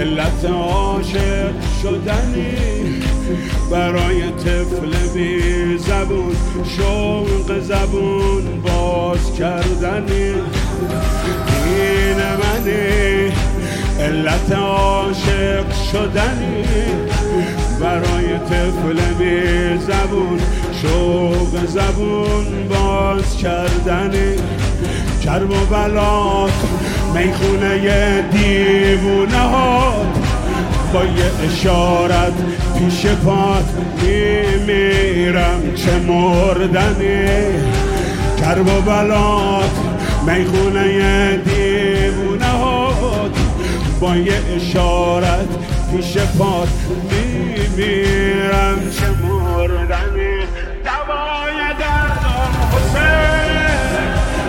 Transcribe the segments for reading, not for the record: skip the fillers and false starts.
علت عاشق شدنی برای طفل بی زبون، شوق زبون باز کردنی. این منی علت عاشق شدنی برای طفل بی زبون، شوق زبون باز کردنی. کرب و بلات میخونه دیوونه هات، با یه اشارت پیش پات میمیرم چه مردنی. کرب و بلات میخونه دیوونه هات، با یه اشارت پیش پات میمیرم چه مردنی. دوای دردم حسین،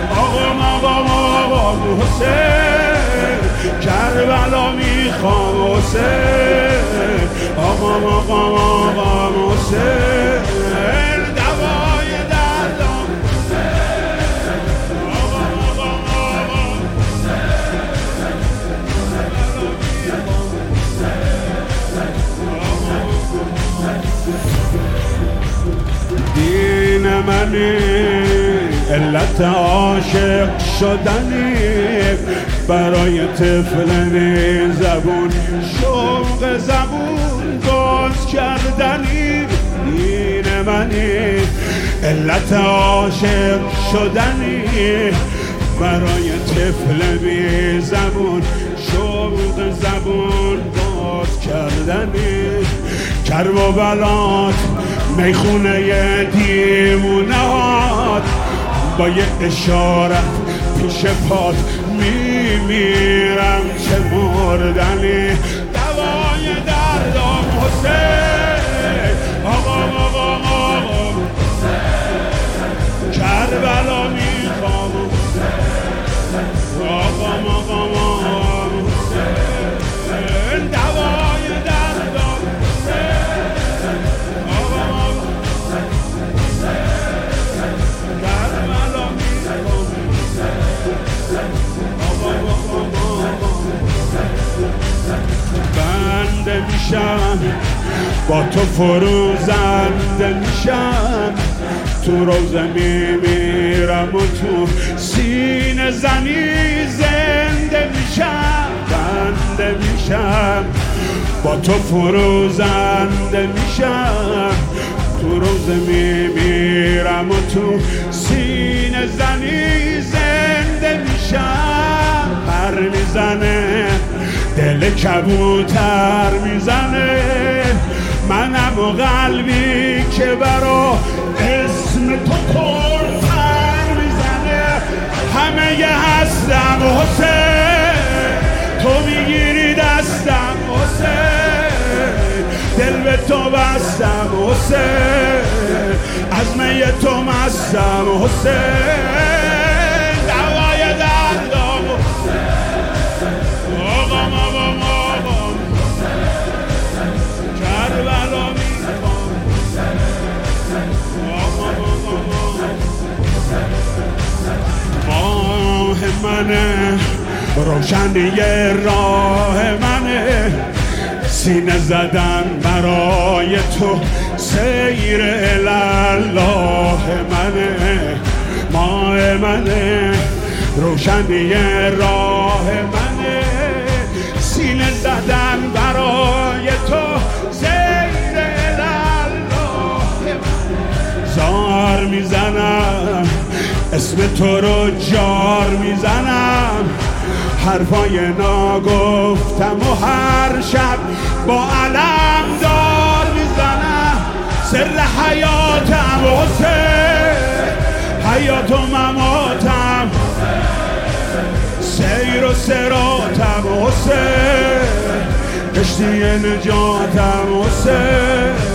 آقام حسین، کربلا میخوام حسین، آقام حسین، دوای دردم دین منی علت عاشق شدنی برای طفل بی زبون، شوق زبون باز کردنی. دین منی علت عاشق شدنی برای طفل بی زبون، شوق زبون باز کردنی. کرب و بلات میخونه دیوونهات، با یه اشارت پیش پات میمیرم چه مردنی. دوای دردم حسین، آقام کربلا میخوام، آقام حسین، دوای دردم کربلا میخوام. بنده میشم با تو فروزنده میشم، تو روزه میمیرم و تو سینه زنی زنده میشم. بنده میشم با تو فروزنده میشم، تو روزه میمیرم و تو سینه زنی زنده میشم. پر میزنه دل کبوتر میزنه، منم و قلبی که برا اسم تو پرسر میزنه. همه یه هستم حسین، تو میگیری دستم حسین، دل به تو بستم حسین، از می تو مستم حسین، دوای دردم آقام کربلا میخوام، ماه منه روشنی راه منه، سینه زدن برای تو سیر الله منه. ماه منه روشنی راه منه، سینه زدن برای تو سیر الله منه. زار میزنم اسم تو رو جار میزنم، حرفای ناگفتم و هر شب با علم دار میزنم. سر حیاتم حسین، حیات و مماتم، سیر و سراتم حسین، کشتی نجاتم حسین.